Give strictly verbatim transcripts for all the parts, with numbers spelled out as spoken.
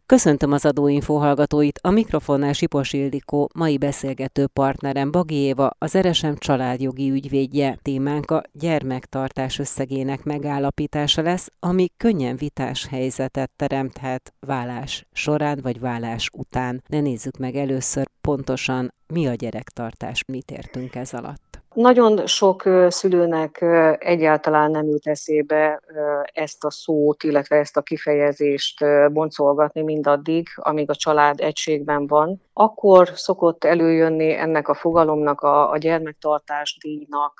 Köszöntöm az Adóinfo hallgatóit, a mikrofonnál Sipos Ildikó, mai beszélgető partnerem Bagi Éva, az er es em családjogi ügyvédje. Témánk a gyermektartás összegének megállapítása lesz, ami könnyen vitás helyzetet teremthet válás során vagy válás után. De nézzük meg először pontosan, mi a gyerektartás, mit értünk ez alatt. Nagyon sok szülőnek egyáltalán nem jut eszébe ezt a szót, illetve ezt a kifejezést boncolgatni mindaddig, amíg a család egységben van. Akkor szokott előjönni ennek a fogalomnak, a, a gyermektartásdíjnak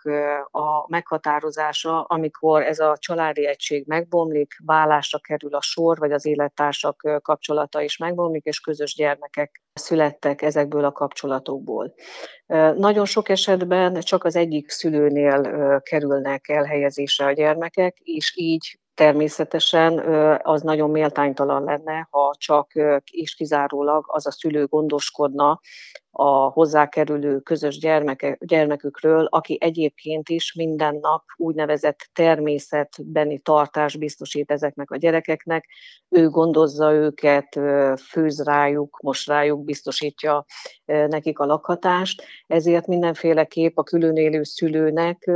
a meghatározása, amikor ez a családi egység megbomlik, válásra kerül a sor, vagy az élettársak kapcsolata is megbomlik, és közös gyermekek születtek ezekből a kapcsolatokból. Nagyon sok esetben csak az egyik szülőnél kerülnek elhelyezésre a gyermekek, és így természetesen az nagyon méltánytalan lenne, ha csak és kizárólag az a szülő gondoskodna a hozzákerülő közös gyermeke, gyermekükről, aki egyébként is minden nap úgynevezett természetbeni tartást biztosít ezeknek a gyerekeknek. Ő gondozza őket, főz rájuk, mos rájuk, biztosítja nekik a lakhatást, ezért mindenféleképp a külön élő szülőnek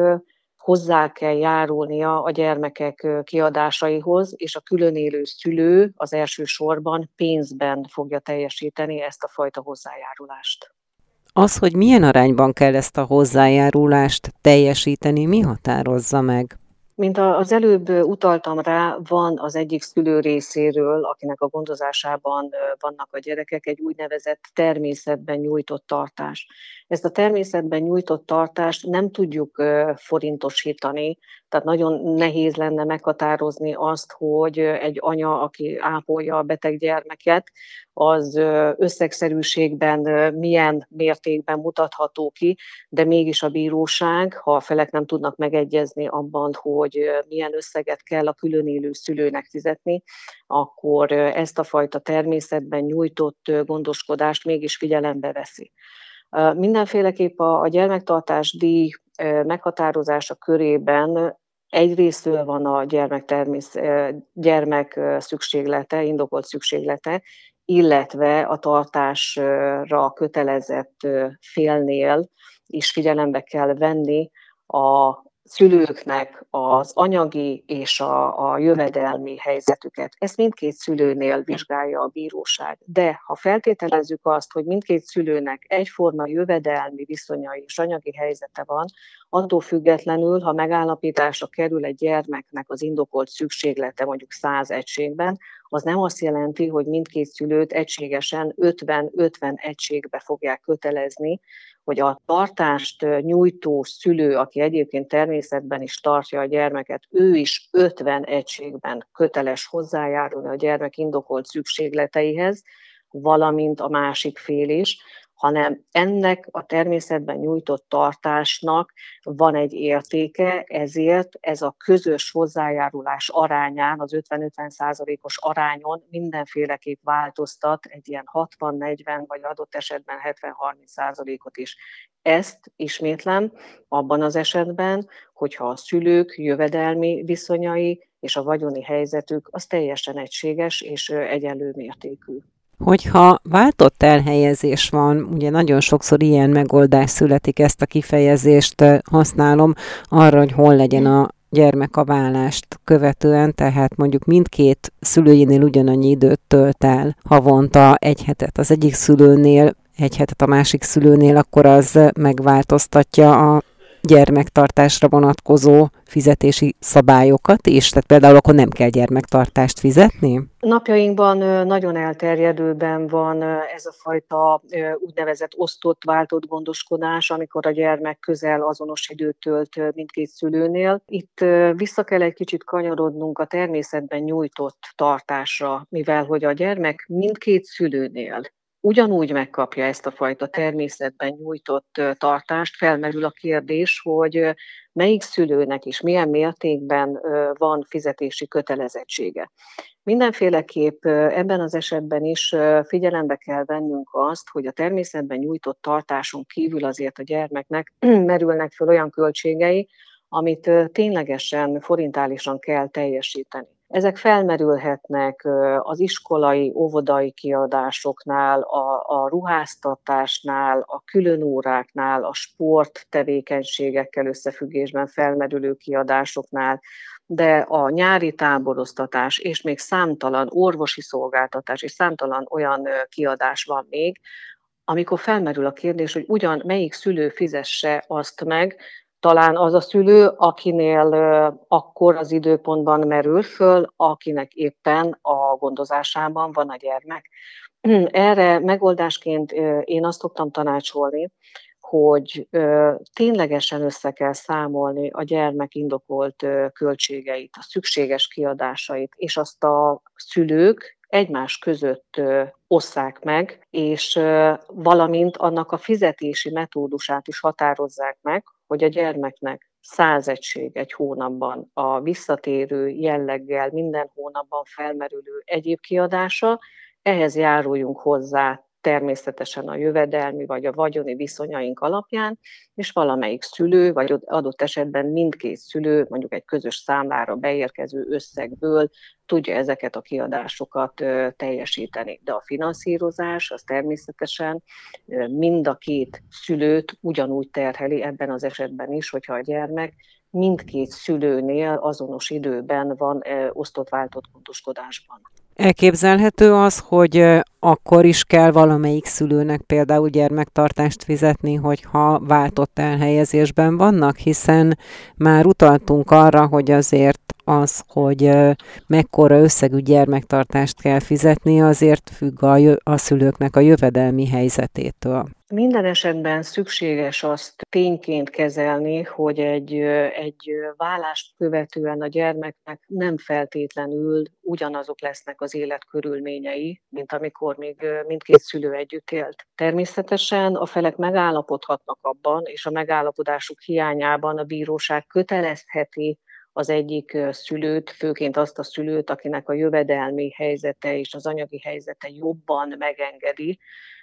hozzá kell járulnia a gyermekek kiadásaihoz, és a külön élő szülő az első sorban pénzben fogja teljesíteni ezt a fajta hozzájárulást. Az, hogy milyen arányban kell ezt a hozzájárulást teljesíteni, mi határozza meg? Mint az előbb utaltam rá, van az egyik szülő részéről, akinek a gondozásában vannak a gyerekek, egy úgynevezett természetben nyújtott tartás. Ezt a természetben nyújtott tartást nem tudjuk forintosítani, tehát nagyon nehéz lenne meghatározni azt, hogy egy anya, aki ápolja a beteg gyermeket, az összegszerűségben milyen mértékben mutatható ki, de mégis a bíróság, ha a felek nem tudnak megegyezni abban, hogy milyen összeget kell a külön élő szülőnek fizetni, akkor ezt a fajta természetben nyújtott gondoskodást mégis figyelembe veszi. Mindenféleképp a gyermektartás díj meghatározása körében egyrésztről van a gyermek, termész, gyermek szükséglete, indokolt szükséglete, illetve a tartásra kötelezett félnél is figyelembe kell venni a szülőknek az anyagi és a, a jövedelmi helyzetüket. Ezt mindkét szülőnél vizsgálja a bíróság. De ha feltételezzük azt, hogy mindkét szülőnek egyforma jövedelmi viszonyai és anyagi helyzete van, attól függetlenül, ha megállapításra kerül egy gyermeknek az indokolt szükséglete mondjuk száz egységben, az nem azt jelenti, hogy mindkét szülőt egységesen ötven-ötven egységbe fogják kötelezni, hogy a tartást nyújtó szülő, aki egyébként természetben is tartja a gyermeket, ő is ötven egységben köteles hozzájárulni a gyermek indokolt szükségleteihez, valamint a másik fél is, hanem ennek a természetben nyújtott tartásnak van egy értéke, ezért ez a közös hozzájárulás arányán, az ötven-ötven százalékos arányon mindenféleképp változtat egy ilyen hatvan-negyven vagy adott esetben hetven-harminc százalékot is. Ezt ismétlem abban az esetben, hogyha a szülők jövedelmi viszonyai és a vagyoni helyzetük az teljesen egységes és egyenlő mértékű. Hogyha váltott elhelyezés van, ugye nagyon sokszor ilyen megoldás születik, ezt a kifejezést használom arra, hogy hol legyen a gyermek a válást követően, tehát mondjuk mindkét szülőjénél ugyanannyi időt tölt el havonta, egy hetet az egyik szülőnél, egy hetet a másik szülőnél, akkor az megváltoztatja a gyermektartásra vonatkozó fizetési szabályokat is? Tehát például akkor nem kell gyermektartást fizetni? Napjainkban nagyon elterjedőben van ez a fajta úgynevezett osztott, váltott gondoskodás, amikor a gyermek közel azonos időt tölt mindkét szülőnél. Itt vissza kell egy kicsit kanyarodnunk a természetben nyújtott tartásra, mivel hogy a gyermek mindkét szülőnél ugyanúgy megkapja ezt a fajta természetben nyújtott tartást, felmerül a kérdés, hogy melyik szülőnek is milyen mértékben van fizetési kötelezettsége. Mindenféleképp ebben az esetben is figyelembe kell vennünk azt, hogy a természetben nyújtott tartáson kívül azért a gyermeknek merülnek föl olyan költségei, amit ténylegesen forintálisan kell teljesíteni. Ezek felmerülhetnek az iskolai, óvodai kiadásoknál, a, a ruháztatásnál, a különóráknál, a sport tevékenységekkel összefüggésben felmerülő kiadásoknál, de a nyári táboroztatás és még számtalan orvosi szolgáltatás és számtalan olyan kiadás van még, amikor felmerül a kérdés, hogy ugyan melyik szülő fizesse azt meg, talán az a szülő, akinél akkor az időpontban merül föl, akinek éppen a gondozásában van a gyermek. Erre megoldásként én azt szoktam tanácsolni, hogy ténylegesen össze kell számolni a gyermek indokolt költségeit, a szükséges kiadásait, és azt a szülők egymás között osszák meg, és valamint annak a fizetési metódusát is határozzák meg, hogy a gyermeknek száz egység egy hónapban a visszatérő jelleggel minden hónapban felmerülő egyéb kiadása, ehhez járuljunk hozzá természetesen a jövedelmi vagy a vagyoni viszonyaink alapján, és valamelyik szülő, vagy adott esetben mindkét szülő, mondjuk egy közös számlára beérkező összegből tudja ezeket a kiadásokat teljesíteni. De a finanszírozás az természetesen mind a két szülőt ugyanúgy terheli ebben az esetben is, hogyha a gyermek mindkét szülőnél azonos időben van osztott váltott gondoskodásban. Elképzelhető az, hogy akkor is kell valamelyik szülőnek például gyermektartást fizetni, hogyha váltott elhelyezésben vannak, hiszen már utaltunk arra, hogy azért az, hogy mekkora összegű gyermektartást kell fizetni, azért függ a, jö- a szülőknek a jövedelmi helyzetétől. Minden esetben szükséges azt tényként kezelni, hogy egy, egy válást követően a gyermeknek nem feltétlenül ugyanazok lesznek az életkörülményei, mint amikor még mindkét szülő együtt élt. Természetesen a felek megállapodhatnak abban, és a megállapodásuk hiányában a bíróság kötelezheti az egyik szülőt, főként azt a szülőt, akinek a jövedelmi helyzete és az anyagi helyzete jobban megengedi,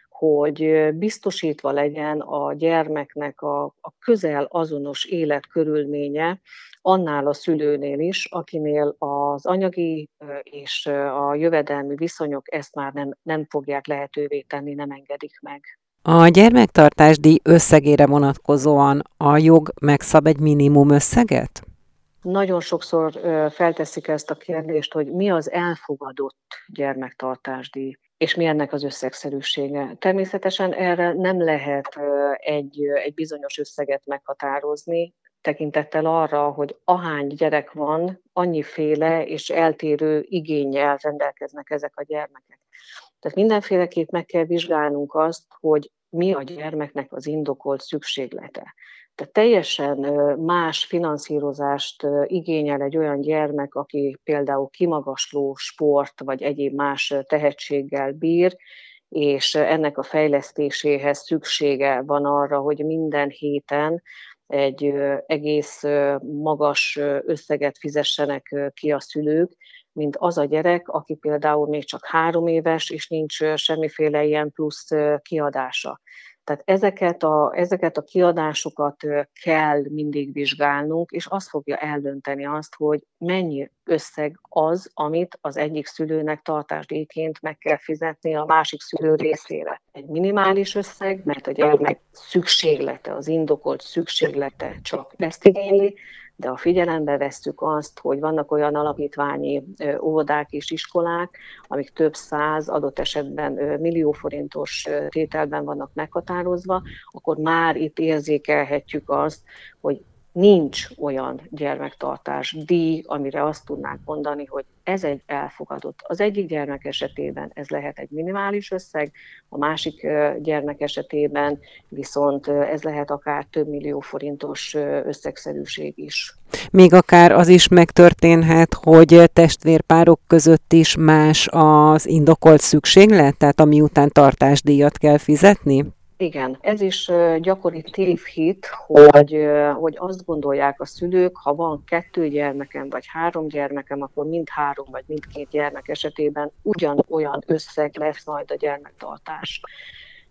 hogy biztosítva legyen a gyermeknek a, a közel azonos életkörülménye annál a szülőnél is, akinél az anyagi és a jövedelmi viszonyok ezt már nem, nem fogják lehetővé tenni, nem engedik meg. A gyermektartásdíj összegére vonatkozóan a jog megszab egy minimum összeget? Nagyon sokszor felteszik ezt a kérdést, hogy mi az elfogadott gyermektartásdíj, és mi ennek az összegszerűsége. Természetesen erre nem lehet egy, egy bizonyos összeget meghatározni, tekintettel arra, hogy ahány gyerek van, annyiféle és eltérő igénnyel rendelkeznek ezek a gyermekek. Tehát mindenféleképp meg kell vizsgálnunk azt, hogy mi a gyermeknek az indokolt szükséglete. Tehát teljesen más finanszírozást igényel egy olyan gyermek, aki például kimagasló sport vagy egyéb más tehetséggel bír, és ennek a fejlesztéséhez szüksége van arra, hogy minden héten egy egész magas összeget fizessenek ki a szülők, mint az a gyerek, aki például még csak három éves, és nincs semmiféle ilyen plusz kiadása. Tehát ezeket a, ezeket a kiadásokat kell mindig vizsgálnunk, és az fogja eldönteni azt, hogy mennyi összeg az, amit az egyik szülőnek tartásdíjként meg kell fizetni a másik szülő részére. Egy minimális összeg, mert a gyermek szükséglete, az indokolt szükséglete csak ezt igényli, de ha figyelembe vesszük azt, hogy vannak olyan alapítványi óvodák és iskolák, amik több száz, adott esetben millió forintos tételben vannak meghatározva, akkor már itt érzékelhetjük azt, hogy nincs olyan gyermektartás díj, amire azt tudnánk mondani, hogy ez egy elfogadott. Az egyik gyermek esetében ez lehet egy minimális összeg, a másik gyermek esetében viszont ez lehet akár több millió forintos összegszerűség is. Még akár az is megtörténhet, hogy testvérpárok között is más az indokolt szükséglet, tehát ami után tartásdíjat kell fizetni? Igen, ez is gyakori tévhit, hogy, hogy azt gondolják a szülők, ha van kettő gyermekem vagy három gyermekem, akkor mindhárom vagy mindkét gyermek esetében ugyanolyan összeg lesz majd a gyermektartás.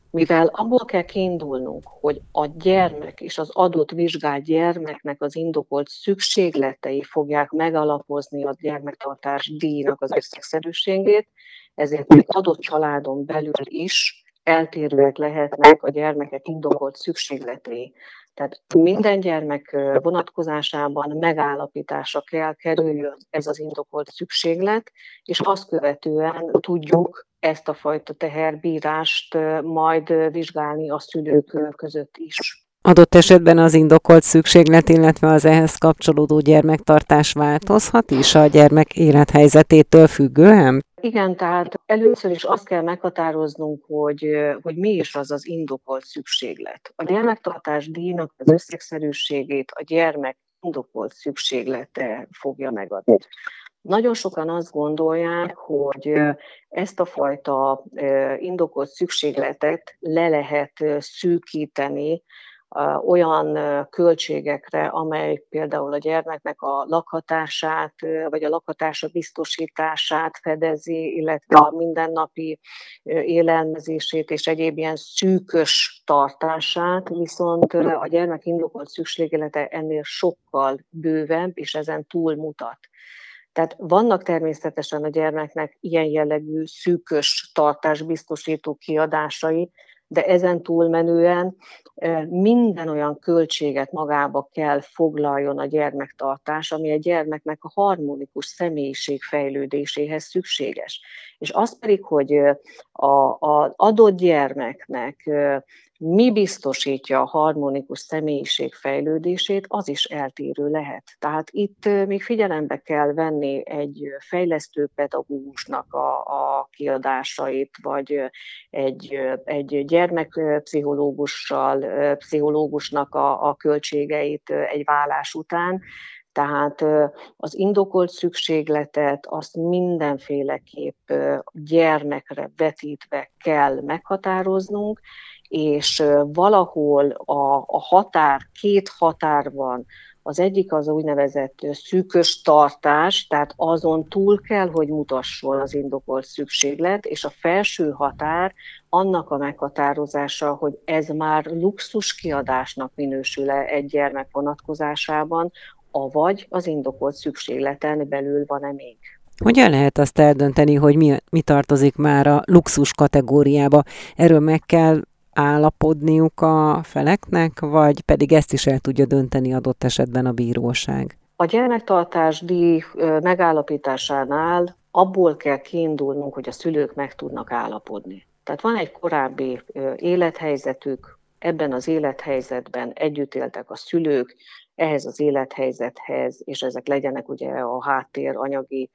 Mivel abból kell kiindulnunk, hogy a gyermek és az adott vizsgált gyermeknek az indokolt szükségletei fogják megalapozni a gyermektartás díjnak az összegszerűségét, ezért még adott családon belül is eltérőek lehetnek a gyermekek indokolt szükségletei. Tehát minden gyermek vonatkozásában megállapításra kell kerüljön ez az indokolt szükséglet, és azt követően tudjuk ezt a fajta teherbírást majd vizsgálni a szülők között is. Adott esetben az indokolt szükséglet, illetve az ehhez kapcsolódó gyermektartás változhat is a gyermek élethelyzetétől függően? Igen, tehát először is azt kell meghatároznunk, hogy, hogy mi is az az indokolt szükséglet. A gyermektartás díjnak az összegszerűségét a gyermek indokolt szükséglete fogja megadni. Nagyon sokan azt gondolják, hogy ezt a fajta indokolt szükségletet le lehet szűkíteni olyan költségekre, amely például a gyermeknek a lakhatását, vagy a lakhatása biztosítását fedezi, illetve a mindennapi élelmezését és egyéb ilyen szűkös tartását, viszont a gyermek indokolt szükséglete ennél sokkal bővebb, és ezen túlmutat. Tehát vannak természetesen a gyermeknek ilyen jellegű szűkös tartásbiztosító kiadásai, de ezen túlmenően minden olyan költséget magába kell foglaljon a gyermektartás, ami a gyermeknek a harmonikus személyiség fejlődéséhez szükséges. És az pedig, hogy az adott gyermeknek mi biztosítja a harmonikus személyiség fejlődését, az is eltérő lehet. Tehát itt még figyelembe kell venni egy fejlesztő pedagógusnak a, a kiadásait, vagy egy, egy gyermekpszichológussal, pszichológusnak a, a költségeit egy válás után. Tehát az indokolt szükségletet azt mindenféleképp gyermekre vetítve kell meghatároznunk, és valahol a, a határ, két határ van. Az egyik az úgynevezett szűkös tartás, tehát azon túl kell, hogy mutasson az indokolt szükséglet, és a felső határ annak a meghatározása, hogy ez már luxus kiadásnak minősül-e egy gyermek vonatkozásában, avagy az indokolt szükségleten belül van-e még. Hogyan lehet azt eldönteni, hogy mi, mi tartozik már a luxus kategóriába? Erről meg kell állapodniuk a feleknek, vagy pedig ezt is el tudja dönteni adott esetben a bíróság? A gyermektartás díj megállapításánál abból kell kiindulnunk, hogy a szülők meg tudnak állapodni. Tehát van egy korábbi élethelyzetük, ebben az élethelyzetben együtt éltek a szülők, ehhez az élethelyzethez, és ezek legyenek ugye a háttér, anyagi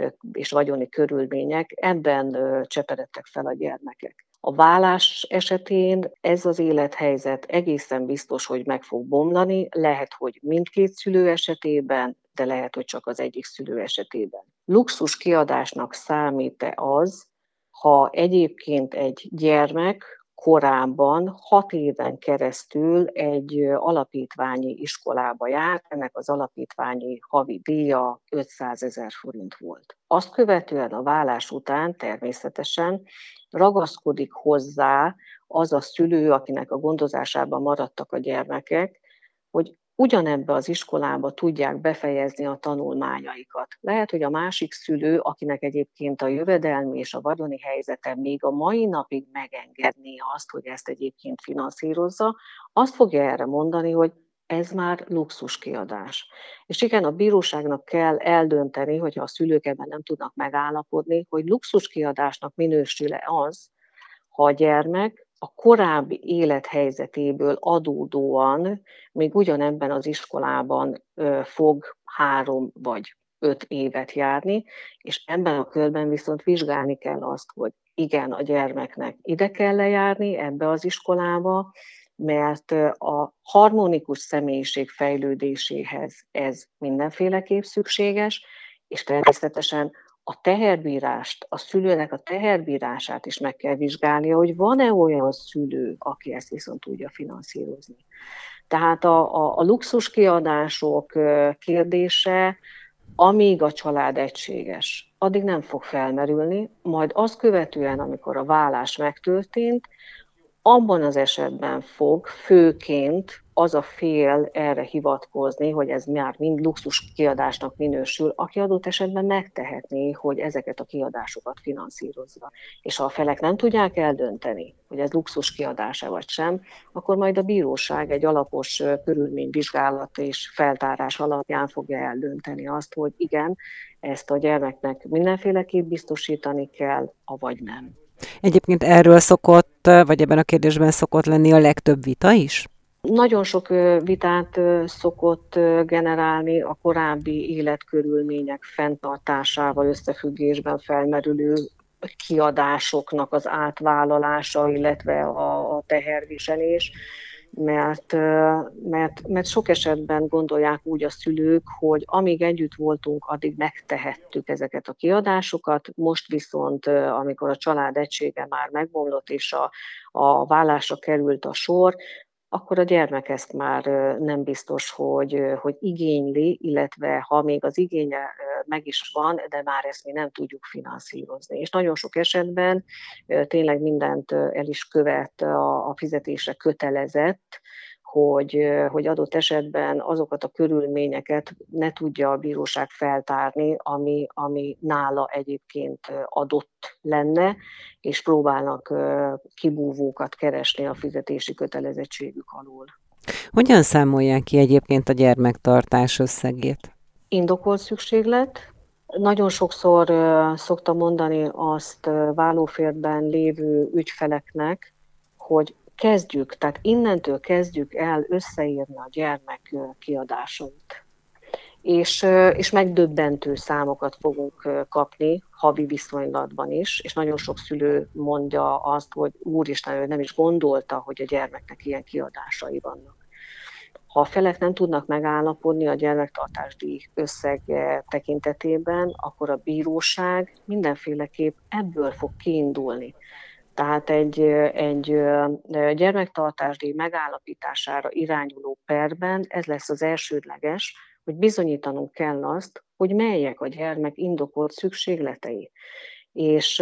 és vagyoni körülmények, ebben cseperedtek fel a gyermekek. A vállás esetén ez az élethelyzet egészen biztos, hogy meg fog bomlani, lehet, hogy mindkét szülő esetében, de lehet, hogy csak az egyik szülő esetében. Luxus kiadásnak számít-e az, ha egyébként egy gyermek korábban hat éven keresztül egy alapítványi iskolába járt, ennek az alapítványi havi díja ötszázezer forint volt. Azt követően a válás után természetesen ragaszkodik hozzá az a szülő, akinek a gondozásában maradtak a gyermekek, hogy ugyanebbe az iskolába tudják befejezni a tanulmányaikat. Lehet, hogy a másik szülő, akinek egyébként a jövedelmi és a vagyoni helyzete még a mai napig megengedné azt, hogy ezt egyébként finanszírozza, azt fogja erre mondani, hogy ez már luxus kiadás. És igen, a bíróságnak kell eldönteni, hogyha a szülők ebben nem tudnak megállapodni, hogy luxus kiadásnak minősül-e az, ha a gyermek a korábbi élethelyzetéből adódóan még ugyanebben az iskolában fog három vagy öt évet járni, és ebben a körben viszont vizsgálni kell azt, hogy igen, a gyermeknek ide kell lejárni ebbe az iskolába, mert a harmonikus személyiség fejlődéséhez ez mindenféleképp szükséges, és természetesen a teherbírást, a szülőnek a teherbírását is meg kell vizsgálnia, hogy van-e olyan szülő, aki ezt viszont tudja finanszírozni. Tehát a, a, a luxus kiadások kérdése, amíg a család egységes, addig nem fog felmerülni, majd azt követően, amikor a válás megtörtént, abban az esetben fog főként az a fél erre hivatkozni, hogy ez már mind luxus kiadásnak minősül, aki adott esetben megtehetné, hogy ezeket a kiadásokat finanszírozza. És ha a felek nem tudják eldönteni, hogy ez luxus kiadása vagy sem, akkor majd a bíróság egy alapos körülményvizsgálat és feltárás alapján fogja eldönteni azt, hogy igen, ezt a gyermeknek mindenféleképp biztosítani kell, avagy nem. Egyébként erről szokott, vagy ebben a kérdésben szokott lenni a legtöbb vita is? Nagyon sok vitát szokott generálni a korábbi életkörülmények fenntartásával összefüggésben felmerülő kiadásoknak az átvállalása, illetve a teherviselés, mert, mert, mert sok esetben gondolják úgy a szülők, hogy amíg együtt voltunk, addig megtehettük ezeket a kiadásokat, most viszont, amikor a család egysége már megbomlott és a, a vállásra került a sor, akkor a gyermek ezt már nem biztos, hogy, hogy igényli, illetve ha még az igénye meg is van, de már ezt mi nem tudjuk finanszírozni. És nagyon sok esetben tényleg mindent el is követ a, a fizetésre kötelezett, hogy, hogy adott esetben azokat a körülményeket ne tudja a bíróság feltárni, ami, ami nála egyébként adott lenne, és próbálnak kibúvókat keresni a fizetési kötelezettségük alól. Hogyan számolják ki egyébként a gyermektartás összegét? Indokolt szükséglet. Nagyon sokszor szoktam mondani azt vállóférben lévő ügyfeleknek, hogy kezdjük, tehát innentől kezdjük el összeírni a gyermek kiadásait. És, és megdöbbentő számokat fogunk kapni, havi viszonylatban is, és nagyon sok szülő mondja azt, hogy úristen, ő nem is gondolta, hogy a gyermeknek ilyen kiadásai vannak. Ha a felek nem tudnak megállapodni a gyermektartásdíj összeg tekintetében, akkor a bíróság mindenféleképp ebből fog kiindulni. Tehát egy, egy gyermektartásdíj megállapítására irányuló perben ez lesz az elsődleges, hogy bizonyítanunk kell azt, hogy melyek a gyermek indokolt szükségletei. És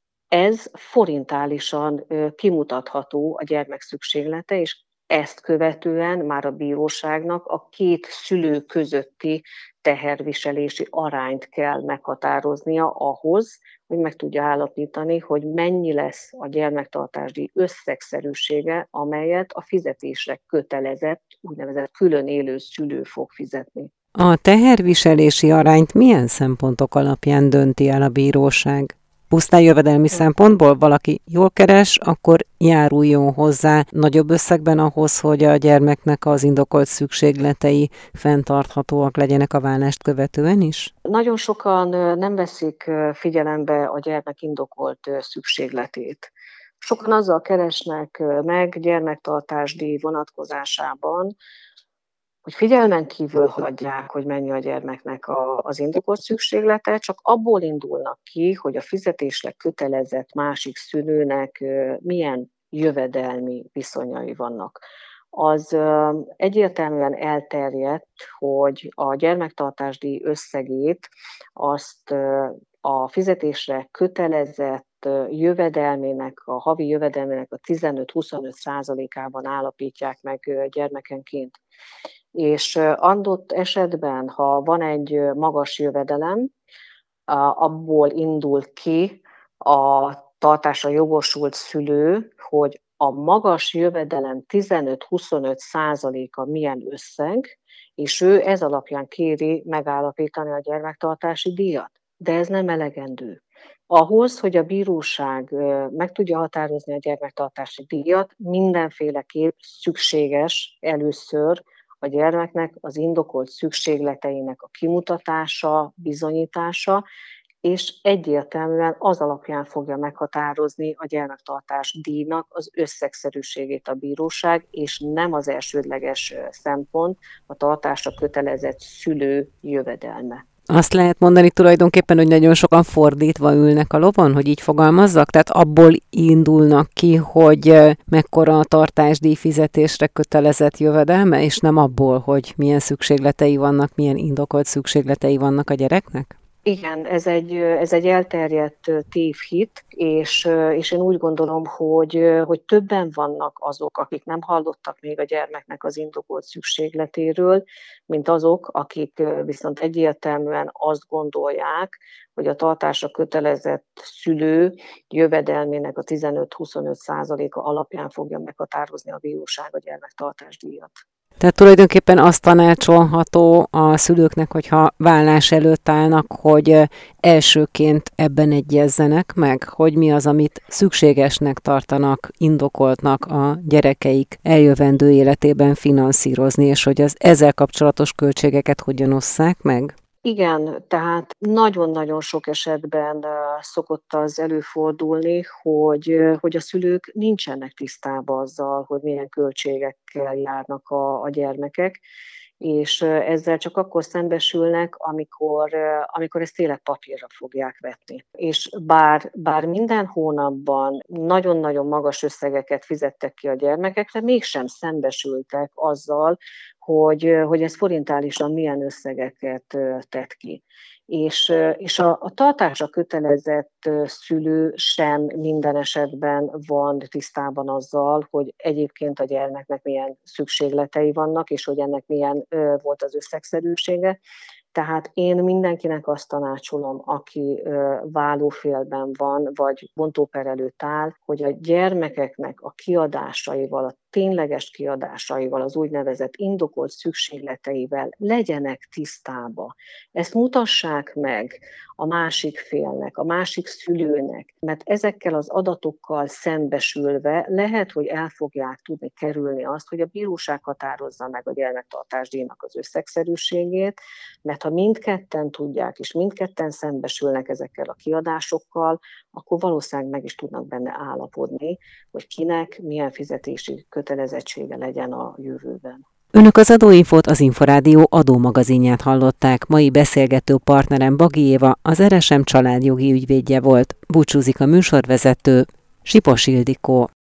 ez forintálisan kimutatható a gyermek szükséglete, és ezt követően már a bíróságnak a két szülő közötti teherviselési arányt kell meghatároznia ahhoz, hogy meg tudja állapítani, hogy mennyi lesz a gyermektartásdíj összegszerűsége, amelyet a fizetésre kötelezett, úgynevezett külön élő szülő fog fizetni. A teherviselési arányt milyen szempontok alapján dönti el a bíróság? Pusztán jövedelmi szempontból valaki jól keres, akkor járuljon hozzá nagyobb összegben ahhoz, hogy a gyermeknek az indokolt szükségletei fenntarthatóak legyenek a vállást követően is? Nagyon sokan nem veszik figyelembe a gyermek indokolt szükségletét. Sokan azzal keresnek meg gyermektartásdíj vonatkozásában, hogy figyelmen kívül hagyják, hogy mennyi a gyermeknek a, az indokolt szükséglete, csak abból indulnak ki, hogy a fizetésre kötelezett másik szülőnek milyen jövedelmi viszonyai vannak. Az egyértelműen elterjedt, hogy a gyermektartásdíj összegét azt a fizetésre kötelezett jövedelmének, a havi jövedelmének a tizenöt-huszonöt százalékában állapítják meg gyermekenként. És adott esetben, ha van egy magas jövedelem, abból indul ki a tartásra jogosult szülő, hogy a magas jövedelem tizenöt-huszonöt százaléka milyen összeg, és ő ez alapján kéri megállapítani a gyermektartási díjat. De ez nem elegendő. Ahhoz, hogy a bíróság meg tudja határozni a gyermektartási díjat, mindenféleképp szükséges először a gyermeknek az indokolt szükségleteinek a kimutatása, bizonyítása, és egyértelműen az alapján fogja meghatározni a gyermektartás díjnak az összegszerűségét a bíróság, és nem az elsődleges szempont a tartásra kötelezett szülő jövedelme. Azt lehet mondani tulajdonképpen, hogy nagyon sokan fordítva ülnek a lovon, hogy így fogalmazzak? Tehát abból indulnak ki, hogy mekkora a tartásdíj fizetésre kötelezett jövedelme, és nem abból, hogy milyen szükségletei vannak, milyen indokolt szükségletei vannak a gyereknek? Igen, ez egy, ez egy elterjedt tévhit, és, és én úgy gondolom, hogy, hogy többen vannak azok, akik nem hallottak még a gyermeknek az indokolt szükségletéről, mint azok, akik viszont egyértelműen azt gondolják, hogy a tartásra kötelezett szülő jövedelmének a tizenöt-huszonöt százaléka alapján fogja meghatározni a bíróság a gyermektartásdíjat. Tehát tulajdonképpen azt tanácsolható a szülőknek, hogyha vállás előtt állnak, hogy elsőként ebben egyezzenek meg, hogy mi az, amit szükségesnek tartanak, indokoltnak a gyerekeik eljövendő életében finanszírozni, és hogy az ezzel kapcsolatos költségeket hogyan osszák meg? Igen, tehát nagyon-nagyon sok esetben szokott az előfordulni, hogy, hogy a szülők nincsenek tisztában azzal, hogy milyen költségekkel járnak a, a gyermekek, és ezzel csak akkor szembesülnek, amikor, amikor ezt tényleg papírra fogják vetni. És bár, bár minden hónapban nagyon-nagyon magas összegeket fizettek ki a gyermekekre, mégsem szembesültek azzal, hogy, hogy ez forintálisan milyen összegeket tett ki. És, és a, a tartásra kötelezett szülő sem minden esetben van tisztában azzal, hogy egyébként a gyermeknek milyen szükségletei vannak, és hogy ennek milyen ö, volt az összegszerűsége. Tehát én mindenkinek azt tanácsolom, aki ö, válófélben van, vagy bontóper előtt áll, hogy a gyermekeknek a kiadásaival, a tényleges kiadásaival, az úgynevezett indokolt szükségleteivel legyenek tisztába. Ezt mutassák meg a másik félnek, a másik szülőnek, mert ezekkel az adatokkal szembesülve lehet, hogy el fogják tudni kerülni azt, hogy a bíróság határozza meg a gyermektartásdíjnak az összegszerűségét, mert ha mindketten tudják, és mindketten szembesülnek ezekkel a kiadásokkal, akkor valószínűleg meg is tudnak benne állapodni, hogy kinek milyen fizetési kötelezettsége legyen a jövőben. Önök az Adóinfót, az Inforádió adómagazinját hallották. Mai beszélgető partnerem Bagi Éva, az er es em családjogi ügyvédje volt. Búcsúzik a műsorvezető, Sipos Ildikó.